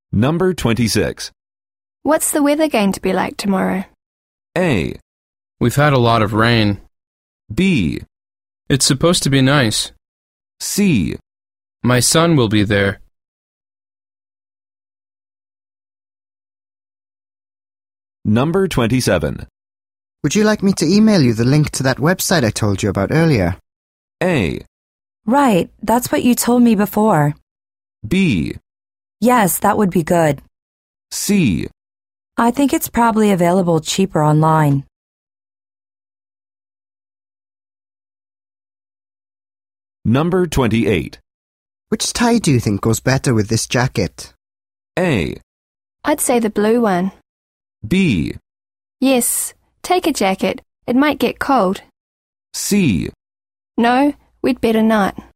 Number 26. What's the weather going to be like tomorrow? A. We've had a lot of rain. B. It's supposed to be nice. C. My son will be there. Number 27. Would you like me to email you the link to that website I told you about earlier? A. Right, that's what you told me before. B. Yes, that would be good. C. I think it's probably available cheaper online. Number 28. Which tie do you think goes better with this jacket? A. I'd say the blue one. B. Yes, take a jacket. It might get cold. C. No, we'd better not.